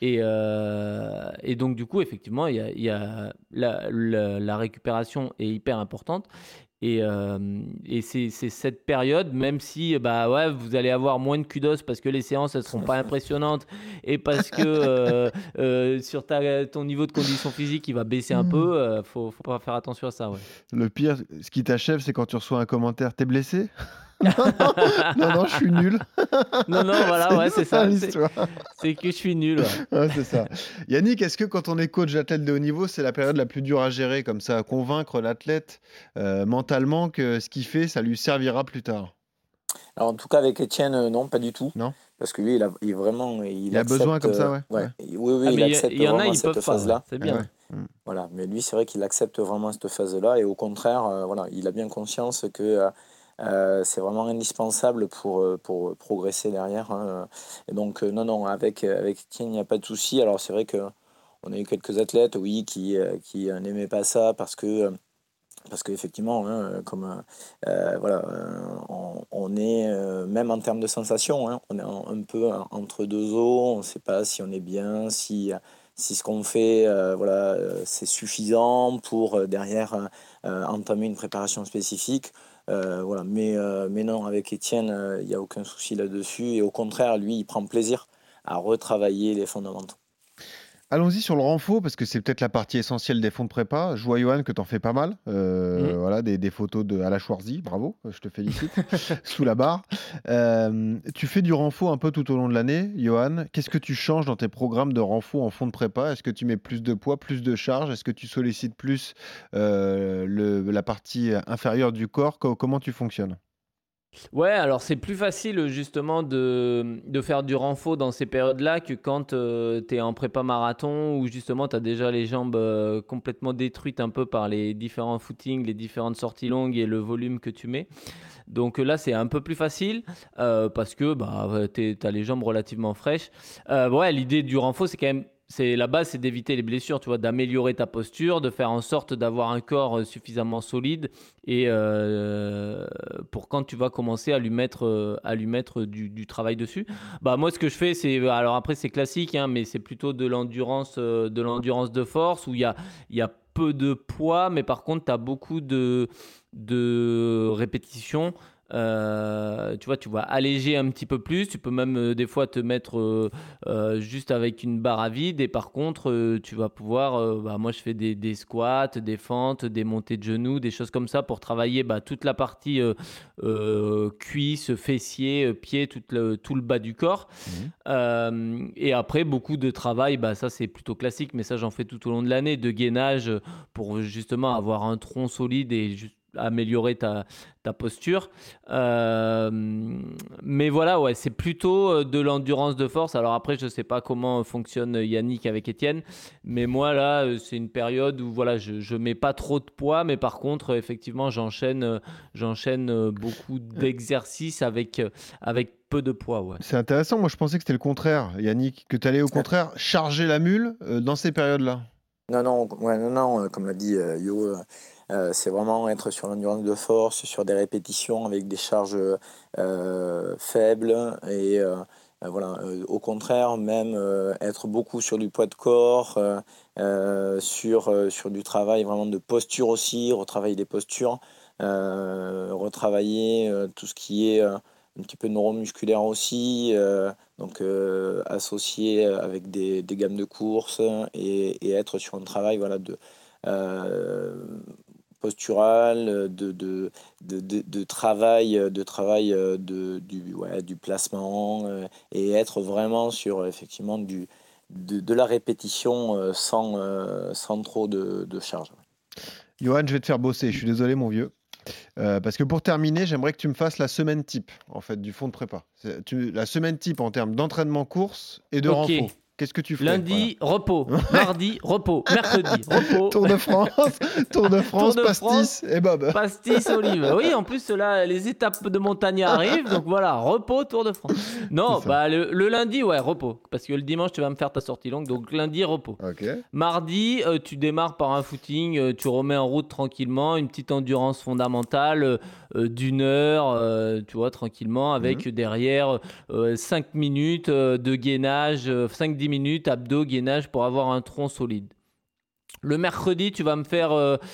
Et donc, du coup, effectivement, il y a la récupération est hyper importante. Et c'est cette période, même si bah ouais, vous allez avoir moins de kudos parce que les séances elles seront pas impressionnantes et parce que sur ton niveau de condition physique il va baisser un Hmm. peu, faut pas faire attention à ça, ouais. Le pire, ce qui t'achève, c'est quand tu reçois un commentaire. T'es blessé? Non, non, non, je suis nul. Non, non, voilà, ouais, c'est ça ça. l'histoire. C'est que je suis nul, ouais. Ouais, c'est ça. Yannick, est-ce que quand on est coach d'athlète de haut niveau, c'est la période la plus dure à gérer, comme ça, à convaincre l'athlète mentalement que ce qu'il fait, ça lui servira plus tard? Alors, en tout cas, avec Étienne, non, pas du tout. Non? Parce que lui, vraiment, il Il a besoin accepte. comme ça, ouais. Ouais, Ouais. oui, Ah, oui, il mais accepte il y en a, vraiment ils cette peuvent pas, ouais. phase-là. C'est Ah ouais. bien. Mm. Voilà. Mais lui, c'est vrai qu'il accepte vraiment cette phase-là. Et au contraire, voilà, il a bien conscience que c'est vraiment indispensable pour progresser derrière, hein. Et donc, non, non, avec Étienne, il n'y a pas de souci. Alors, c'est vrai qu'on a eu quelques athlètes, oui, qui n'aimaient pas ça parce qu'effectivement, hein, comme voilà, on est, même en termes de sensations, hein, on est un peu entre deux eaux, on ne sait pas si on est bien, si ce qu'on fait, voilà, c'est suffisant pour derrière entamer une préparation spécifique. Voilà. Mais non, avec Étienne, il n'y a aucun souci là-dessus. Et au contraire, lui, il prend plaisir à retravailler les fondamentaux. Allons-y sur le renfo, parce que c'est peut-être la partie essentielle des fonds de prépa. Je vois, Johan, que tu en fais pas mal. Voilà, des photos à la Schwarzy, bravo, je te félicite, sous la barre. Tu fais du renfo un peu tout au long de l'année, Johan. Qu'est-ce que tu changes dans tes programmes de renfo en fonds de prépa? Est-ce que tu mets plus de poids, plus de charge? Est-ce que tu sollicites plus la partie inférieure du corps? Comment tu fonctionnes? Ouais, alors c'est plus facile justement de faire du renfo dans ces périodes-là que quand tu es en prépa marathon où justement tu as déjà les jambes complètement détruites un peu par les différents footings, les différentes sorties longues et le volume que tu mets. Donc là, c'est un peu plus facile parce que tu as les jambes relativement fraîches. Ouais, l'idée du renfo, c'est quand même, la base, c'est d'éviter les blessures, tu vois, d'améliorer ta posture, de faire en sorte d'avoir un corps suffisamment solide et pour quand tu vas commencer à lui mettre du travail dessus. Bah moi, ce que je fais, c'est, alors après, c'est classique, hein, mais c'est plutôt de l'endurance de force où il y a peu de poids, mais par contre, tu as beaucoup de répétitions. Tu vois, tu vas alléger un petit peu plus. Tu peux même des fois te mettre juste avec une barre à vide. Et par contre, tu vas pouvoir. Moi, je fais des squats, des fentes, des montées de genoux, des choses comme ça pour travailler toute la partie cuisse, fessier, pied, tout le bas du corps. Et après, beaucoup de travail. Ça, c'est plutôt classique, mais ça, j'en fais tout au long de l'année, de gainage pour justement avoir un tronc solide et améliorer ta posture. Mais voilà, ouais, c'est plutôt de l'endurance de force. Alors après, je ne sais pas comment fonctionne Yannick avec Étienne, mais moi là, c'est une période où voilà, je mets pas trop de poids, mais par contre, effectivement, j'enchaîne beaucoup d'exercices avec peu de poids. Ouais. C'est intéressant. Moi, je pensais que c'était le contraire, Yannick, que tu allais au contraire charger la mule dans ces périodes-là. Non, comme l'a dit Yo, c'est vraiment être sur l'endurance de force, sur des répétitions avec des charges faibles et voilà, au contraire, même être beaucoup sur du poids de corps, sur du travail vraiment de posture aussi, retravailler des postures, retravailler tout ce qui est un petit peu neuromusculaire aussi. Donc associé avec des gammes de course et être sur un travail voilà, euh, postural, de travail, du placement et être vraiment sur effectivement de la répétition sans trop de charge. Johan, je vais te faire bosser. Je suis désolé, mon vieux. Parce que pour terminer, j'aimerais que tu me fasses la semaine type en fait du fond de prépa. La semaine type en termes d'entraînement course et de renfo. Qu'est-ce que tu ferais? Lundi, repos. Mardi, repos. Mercredi, repos. Tour de France, pastis et Bob. Pastis, olive. Oui, en plus, là, les étapes de montagne arrivent. Donc voilà, repos, Tour de France. Non, le lundi, ouais, repos. Parce que le dimanche, tu vas me faire ta sortie longue. Donc lundi, repos. Okay. Mardi, tu démarres par un footing. Tu remets en route tranquillement. Une petite endurance fondamentale d'1 heure, tu vois, tranquillement. Avec derrière 5 minutes de gainage, 5-10 minutes, abdos, gainage pour avoir un tronc solide. Le mercredi, tu vas me faire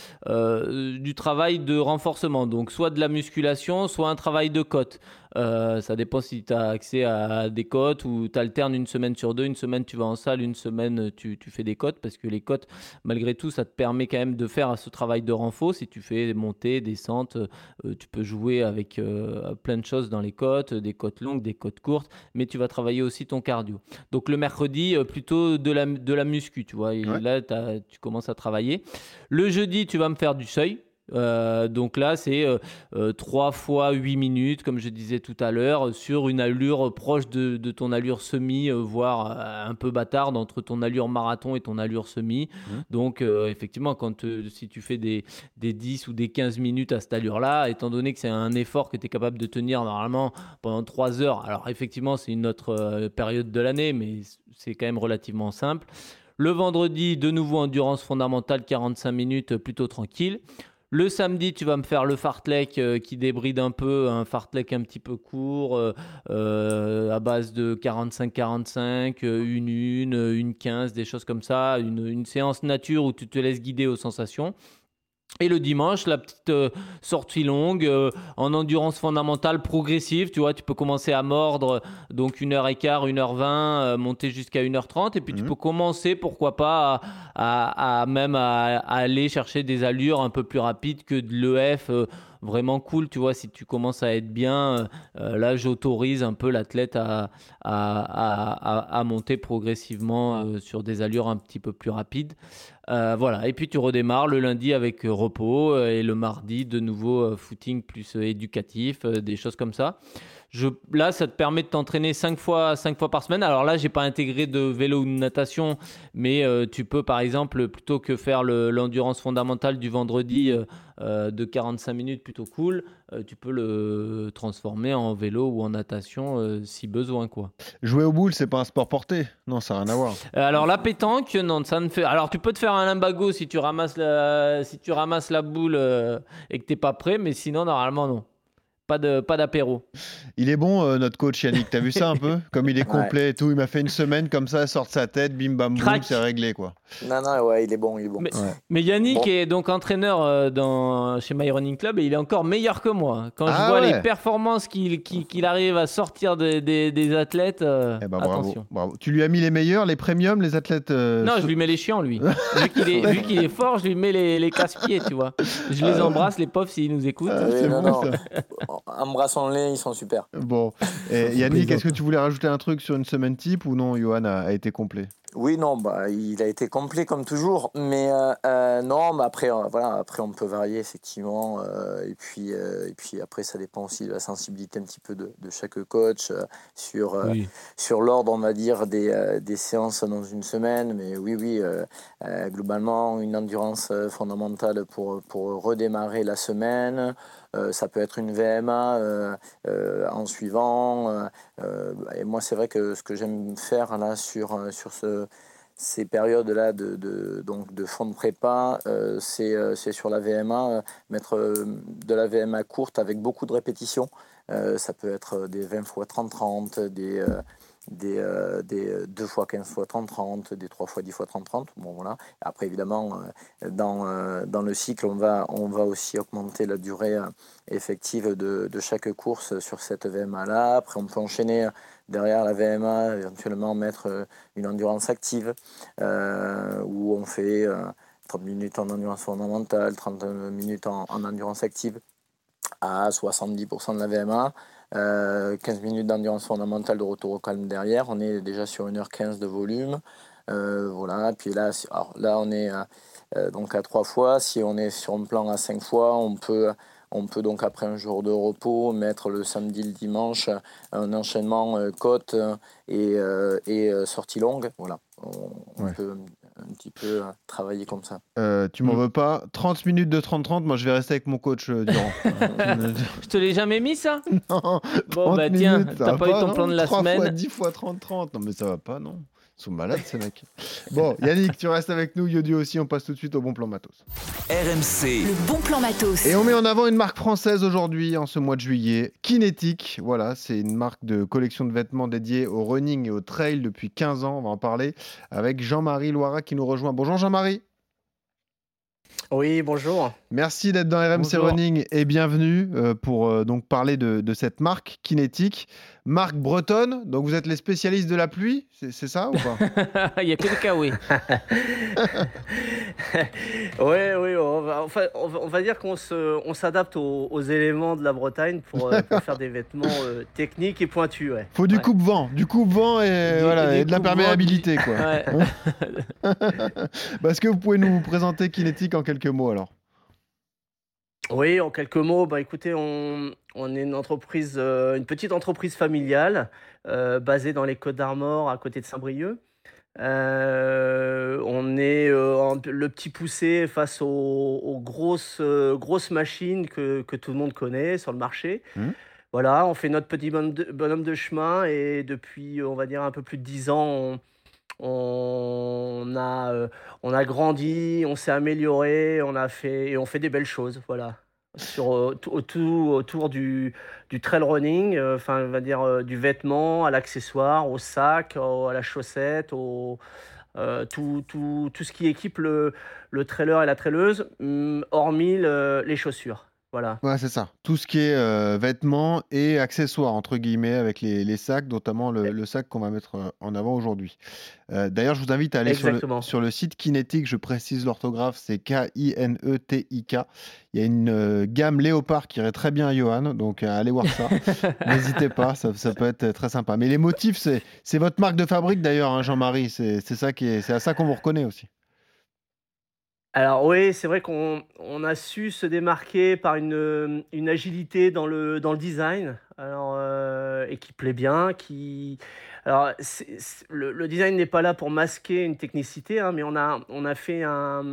du travail de renforcement, donc soit de la musculation, soit un travail de côte. Ça dépend si tu as accès à des côtes ou tu alternes une semaine sur deux. Une semaine, tu vas en salle, une semaine, tu fais des côtes parce que les côtes, malgré tout, ça te permet quand même de faire ce travail de renfo. Si tu fais des montées, descentes, tu peux jouer avec plein de choses dans les côtes, des côtes longues, des côtes courtes, mais tu vas travailler aussi ton cardio. Donc le mercredi, plutôt de la muscu, tu vois. Et là, tu commences à travailler. Le jeudi, tu vas me faire du seuil. Donc là, c'est 3 fois 8 minutes, comme je disais tout à l'heure, sur une allure proche de ton allure semi, voire un peu bâtarde entre ton allure marathon et ton allure semi. Donc effectivement, si tu fais des 10 ou des 15 minutes à cette allure-là, étant donné que c'est un effort que tu es capable de tenir normalement pendant 3 heures, alors effectivement, c'est une autre période de l'année, mais c'est quand même relativement simple. Le vendredi, de nouveau endurance fondamentale, 45 minutes, plutôt tranquille. Le samedi, tu vas me faire le fartlek qui débride un peu, un fartlek un petit peu court, à base de 45-45, une 15, des choses comme ça, une séance nature où tu te laisses guider aux sensations. Et le dimanche, la petite sortie longue en endurance fondamentale progressive. Tu vois, tu peux commencer à mordre, donc 1h15, 1h20, monter jusqu'à 1h30. Et puis, tu peux commencer, pourquoi pas, à aller chercher des allures un peu plus rapides que de l'EF. Vraiment cool, tu vois, si tu commences à être bien, là j'autorise un peu l'athlète à monter progressivement sur des allures un petit peu plus rapides. Voilà, et puis tu redémarres le lundi avec repos et le mardi de nouveau footing plus éducatif, des choses comme ça. Là, ça te permet de t'entraîner 5 fois par semaine. Alors là, j'ai pas intégré de vélo ou de natation, mais tu peux par exemple, plutôt que faire l'endurance fondamentale du vendredi de 45 minutes plutôt cool, tu peux le transformer en vélo ou en natation si besoin, quoi. Jouer aux boules, c'est pas un sport porté. Non, ça n'a rien à voir. Alors la pétanque, non, ça ne fait. Alors tu peux te faire un limbago si tu ramasses la boule et que t'es pas prêt, mais sinon normalement non. Pas d'apéro. Il est bon, notre coach Yannick. T'as vu ça un peu? Comme il est complet et tout. Il m'a fait une semaine comme ça, sort de sa tête, bim bam boum, Crac. c'est réglé, quoi. Non, ouais, il est bon. Mais Yannick Bon. est donc entraîneur chez My Running Club et il est encore meilleur que moi. Quand je Ah vois ouais. les performances qu'il arrive à sortir des athlètes, Eh ben, attention. bravo. Tu lui as mis les meilleurs, les premiums, les athlètes Non, je lui mets les chiants, lui. Vu qu'il est fort, je lui mets les casse-pieds, tu vois. Je les embrasse, les pauvres, s'ils nous écoutent. c'est non, bon, non. ça. Embrassons-les, ils sont super. Bon. Et Yannick, est-ce que tu voulais rajouter un truc sur une semaine type ou non? Johan a été complet. Oui, non, il a été complet comme toujours, mais non, après, après on peut varier effectivement, et puis après ça dépend aussi de la sensibilité un petit peu de chaque coach Oui. sur l'ordre, on va dire, des séances dans une semaine, mais oui, globalement une endurance fondamentale pour redémarrer la semaine. Ça peut être une VMA en suivant. Et moi, c'est vrai que ce que j'aime faire là sur ces périodes-là donc de fond de prépa, c'est sur la VMA, mettre de la VMA courte avec beaucoup de répétitions. Ça peut être des 20 x 30-30, des 2 x 15 x 30-30, des 3 x 10 x 30-30. Bon, voilà. Après, évidemment, dans le cycle, on va aussi augmenter la durée effective de chaque course sur cette VMA-là. Après, on peut enchaîner derrière la VMA, éventuellement mettre une endurance active, où on fait 30 minutes en endurance fondamentale, 30 minutes en endurance active à 70% de la VMA. 15 minutes d'endurance fondamentale de retour au calme derrière, on est déjà sur 1h15 de volume. Voilà, puis là on est donc à 3 fois. Si on est sur un plan à 5 fois, on peut donc après un jour de repos mettre le samedi, le dimanche un enchaînement côte et sortie longue. Voilà, on peut un petit peu travailler comme ça. Tu m'en veux pas? 30 minutes de 30-30, moi je vais rester avec mon coach Durand. Je te l'ai jamais mis, ça? Non, Bon, 30 tiens, minutes, ça t'as va pas eu ton non plan de la 3 semaine. fois 10 fois 30-30. Non, mais ça va pas, non. Ils sont malades, ces mecs. Bon, Yannick, tu restes avec nous. Yodio aussi, on passe tout de suite au bon plan matos. RMC. Le bon plan matos. Et on met en avant une marque française aujourd'hui, en ce mois de juillet. Kinetic, voilà, c'est une marque de collection de vêtements dédiée au running et au trail depuis 15 ans. On va en parler avec Jean-Marie Loira qui nous rejoint. Bonjour Jean-Marie. Oui, bonjour. Merci d'être dans RMC Bonjour. Running et bienvenue pour donc parler de cette marque Kinetic, marque bretonne. Donc vous êtes les spécialistes de la pluie, c'est ça ou pas? Il y a que des cas, oui. Oui, on va dire on s'adapte aux éléments de la Bretagne pour faire des vêtements techniques et pointus. Ouais. Faut du Ouais. coupe-vent et, voilà, et de la coupe-vent, perméabilité quoi. Ouais. Est-ce que vous pouvez nous présenter Kinetic en quelques mots alors? Oui, en quelques mots, écoutez, on est une petite entreprise familiale basée dans les Côtes-d'Armor à côté de Saint-Brieuc. On est le petit poussé face aux grosses machines que tout le monde connaît sur le marché. Voilà, on fait notre petit bonhomme de chemin et depuis, on va dire, un peu plus de 10 ans, on a grandi, on s'est amélioré, on fait des belles choses, voilà. Autour du trail running, on va dire du vêtement, à l'accessoire, au sac, à la chaussette, tout ce qui équipe le trailer et la traileuse, hormis les chaussures. Voilà. Ouais, c'est ça. Tout ce qui est vêtements et accessoires, entre guillemets, avec les sacs, notamment le sac qu'on va mettre en avant aujourd'hui. D'ailleurs, je vous invite à aller Exactement. sur le site Kinetic, je précise l'orthographe, c'est Kinetik. Il y a une gamme léopard qui irait très bien à Johan, donc allez voir ça. N'hésitez pas, ça peut être très sympa. Mais les motifs, c'est votre marque de fabrique d'ailleurs, hein, Jean-Marie. C'est à ça qu'on vous reconnaît aussi. Alors oui, c'est vrai qu'on a su se démarquer par une agilité dans le design, alors, et qui plaît bien, alors le design n'est pas là pour masquer une technicité, hein, mais on a fait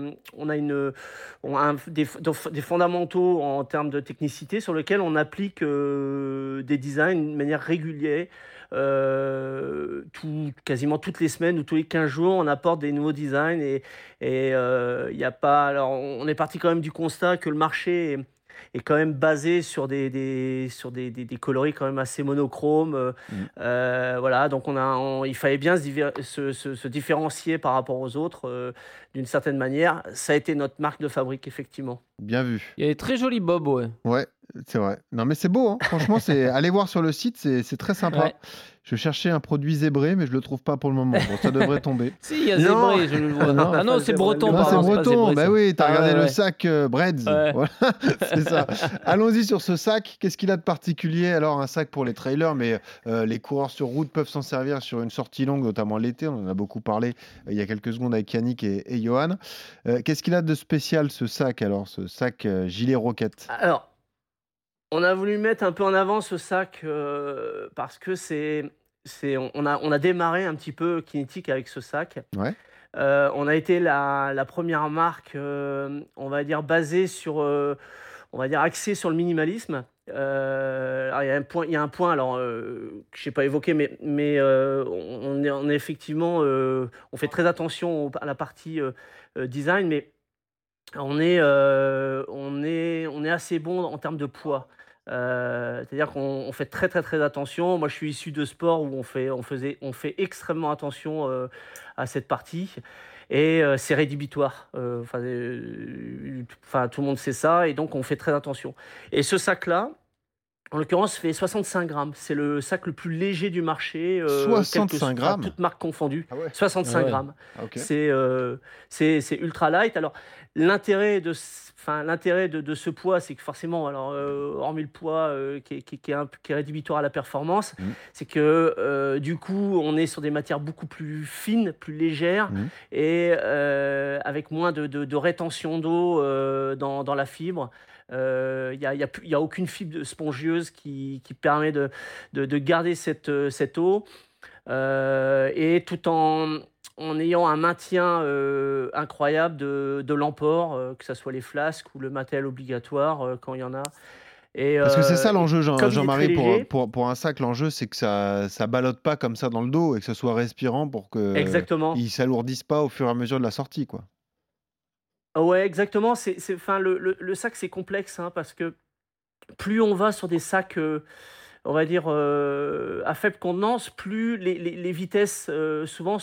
des fondamentaux en termes de technicité sur lesquels on applique des designs de manière régulière. Quasiment toutes les semaines ou tous les 15 jours, on apporte des nouveaux designs et y a pas. Alors, on est parti quand même du constat que le marché est quand même basé sur sur des coloris quand même assez monochromes. Voilà, donc il fallait bien se différencier par rapport aux autres d'une certaine manière. Ça a été notre marque de fabrique, effectivement. Bien vu. Il y a des très jolis bobs, ouais. Ouais, c'est vrai. Non, mais c'est beau, hein. Franchement, allez voir sur le site, c'est très sympa. Ouais. Je cherchais un produit zébré, mais je le trouve pas pour le moment. Bon, ça devrait tomber. Si, il y a Non. zébré, je le vois. Non, Ah non, c'est breton, Non, c'est pardon. pas breton. zébré, Bah ça. oui, t'as Ah regardé ouais, le ouais. sac Breads. Ouais. Voilà, c'est ça. Allons-y sur ce sac. Qu'est-ce qu'il a de particulier? Alors, un sac pour les trailers, mais les coureurs sur route peuvent s'en servir sur une sortie longue, notamment l'été. On en a beaucoup parlé il y a quelques secondes avec Yannick et Johan. Qu'est-ce qu'il a de spécial, ce sac, alors, ce sac gilet roquette? Alors, on a voulu mettre un peu en avant ce sac parce que on a démarré un petit peu Kinetic avec ce sac. Ouais. On a été la première marque, on va dire, basée sur, on va dire, axée sur le minimalisme. Alors, il y a un point alors, que je n'ai pas évoqué, mais on est effectivement, on fait très attention à la partie design, mais on est assez bon en termes de poids. C'est-à-dire qu'on fait très, très, très attention. Moi, je suis issu de sport où on fait extrêmement attention à cette partie et c'est rédhibitoire. Enfin, tout le monde sait ça et donc on fait très attention. Et ce sac-là, en l'occurrence, fait 65 grammes. C'est le sac le plus léger du marché, 65 grammes? toutes marques confondues. Ah ouais. 65 Ah ouais. grammes. Ah, ok. C'est ultra light. Alors, l'intérêt de ce poids, c'est que forcément, alors, hormis le poids qui est rédhibitoire à la performance, c'est que du coup, on est sur des matières beaucoup plus fines, plus légères et avec moins de rétention d'eau dans la fibre. Il y a aucune fibre spongieuse qui permet de garder cette eau et tout en ayant un maintien incroyable de l'emport, que ce soit les flasques ou le matériel obligatoire quand il y en a. Et, Parce que c'est ça l'enjeu, comme il est Jean-Marie, très léger, pour un sac. L'enjeu, c'est que ça ballotte pas comme ça dans le dos et que ce soit respirant pour que exactement. il s'alourdisse pas au fur et à mesure de la sortie, quoi. Ouais, exactement. Enfin, le sac, c'est complexe hein, parce que plus on va sur des sacs, on va dire, à faible contenance, plus les vitesses souvent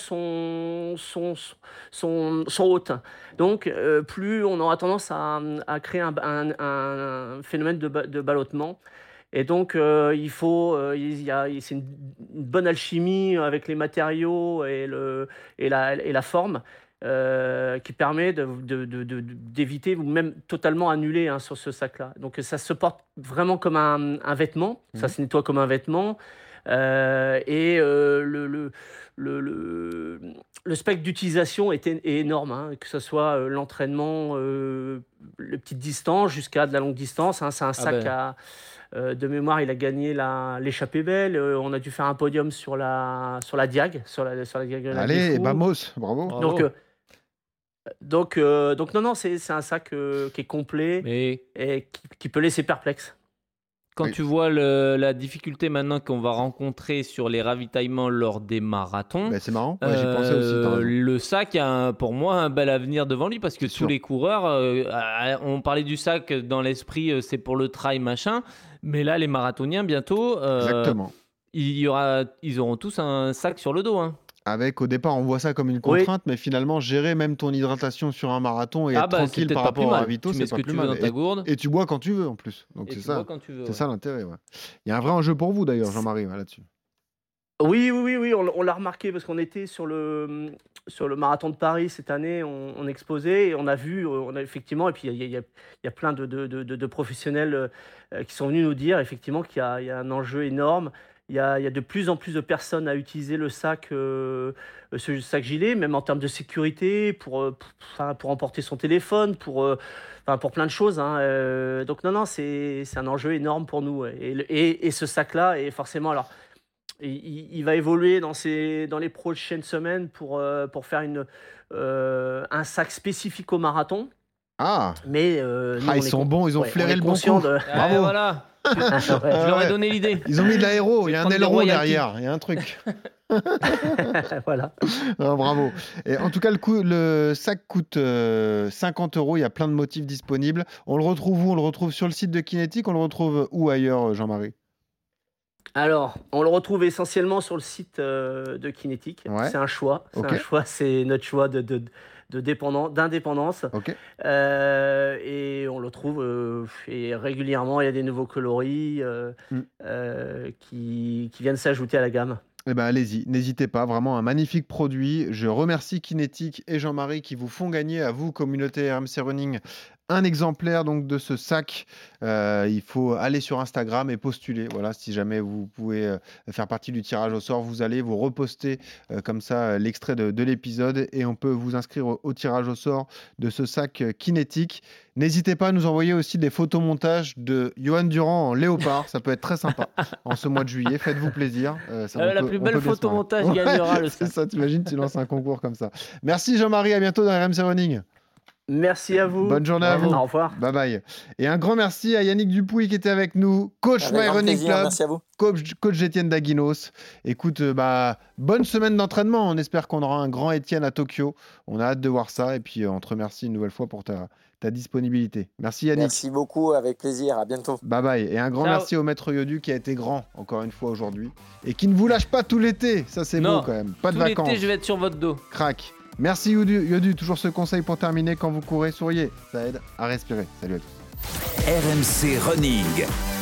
sont hautes. Donc, plus on aura tendance à créer un phénomène de ballottement. Et donc, c'est une bonne alchimie avec les matériaux et la forme qui permet d'éviter ou même totalement annuler hein, sur ce sac-là. Donc, ça se porte vraiment comme un vêtement. Ça se nettoie comme un vêtement. Et le spectre d'utilisation est énorme, hein, que ce soit l'entraînement, les petites distances jusqu'à de la longue distance. Hein. C'est un sac de mémoire, il a gagné l'échappée belle. On a dû faire un podium sur la diag, sur la diagonale des Allez, Fous. vamos, bravo. Bravo. Donc non, c'est un sac qui est complet Mais et qui peut laisser perplexe. quand Oui. tu vois la difficulté maintenant qu'on va rencontrer sur les ravitaillements lors des marathons, Bah, c'est marrant. Ouais, j'y pensais aussi. T'as raison. le sac a pour moi un bel avenir devant lui parce que C'est tous sûr. les coureurs, on parlait du sac dans l'esprit, c'est pour le trail machin, mais là les marathoniens bientôt, Exactement. ils auront tous un sac sur le dos. Hein. Avec, au départ, on voit ça comme une Oui. contrainte, mais finalement, gérer même ton hydratation sur un marathon et être C'est tranquille peut-être par pas plus rapport au mal. ravito, Tu mets c'est ce pas que plus tu veux mal. dans ta gourde Et tu bois quand tu veux en plus. Donc et c'est tu bois ça, quand tu veux. c'est Ouais. ça l'intérêt. Ouais. Il y a un vrai enjeu pour vous d'ailleurs, Jean-Marie, là-dessus. Oui, on l'a remarqué parce qu'on était sur le marathon de Paris cette année, on exposait et on a vu, on a effectivement, et puis il y a plein de professionnels qui sont venus nous dire effectivement qu'il y a un enjeu énorme. Il y a de plus en plus de personnes à utiliser ce sac gilet, même en termes de sécurité, enfin, pour emporter son téléphone, enfin, pour plein de choses, hein. Donc non, c'est un enjeu énorme pour nous. Ouais. Et ce sac-là est forcément alors. Et il va évoluer dans les prochaines semaines pour faire un sac spécifique au marathon. Ah, Mais nous, ils sont bons, ils ont ouais, on flairé est le bon conscient coup. de. Bravo. Voilà. Ouais. Je leur ai Ouais. donné l'idée. Ils ont mis de l'aéro, Je il y vais a un prendre des aileron royalties. derrière, il y a un truc. Voilà. Ah, bravo. Et en tout cas, le sac coûte 50 €. Il y a plein de motifs disponibles. On le retrouve où? On le retrouve sur le site de Kinetic. On le retrouve où ailleurs, Jean-Marie? Alors, on le retrouve essentiellement sur le site de Kinetic. Ouais. C'est un choix. Ok. C'est notre choix d'indépendance. Ok. Et on le trouve et régulièrement, il y a des nouveaux coloris qui viennent s'ajouter à la gamme. Eh ben, allez-y, n'hésitez pas, vraiment un magnifique produit. Je remercie Kinetic et Jean-Marie qui vous font gagner à vous, communauté RMC Running, un exemplaire donc de ce sac. Il faut aller sur Instagram et postuler. Voilà, si jamais vous pouvez faire partie du tirage au sort, vous allez vous reposter comme ça l'extrait de l'épisode et on peut vous inscrire au tirage au sort de ce sac Kinetic. N'hésitez pas à nous envoyer aussi des photomontages de Johan Durand en léopard. Ça peut être très sympa en ce mois de juillet. Faites-vous plaisir. La plus belle photomontage gagnera le C'est sac. ça, t'imagines, tu lances un concours comme ça. Merci Jean-Marie, à bientôt dans RMC Running. Merci à vous. Bonne journée à vous. Au revoir. Bye bye. Et un grand merci à Yannick Dupuy qui était avec nous, coach Avec My grand Running plaisir, Club, merci à vous. coach Étienne Daguinos. Écoute, bonne semaine d'entraînement. On espère qu'on aura un grand Étienne à Tokyo. On a hâte de voir ça. Et puis, on te remercie une nouvelle fois pour ta disponibilité. Merci Yannick. Merci beaucoup, avec plaisir. À bientôt. Bye bye. Et un grand Ciao. merci au maître Yodu qui a été grand encore une fois aujourd'hui et qui ne vous lâche pas tout l'été. Ça, c'est beau Non, quand même. Pas de Tout vacances. l'été, je vais être sur votre dos. Crac. Merci Yodu. Toujours ce conseil pour terminer. Quand vous courez, souriez. Ça aide à respirer. Salut à tous. RMC Running.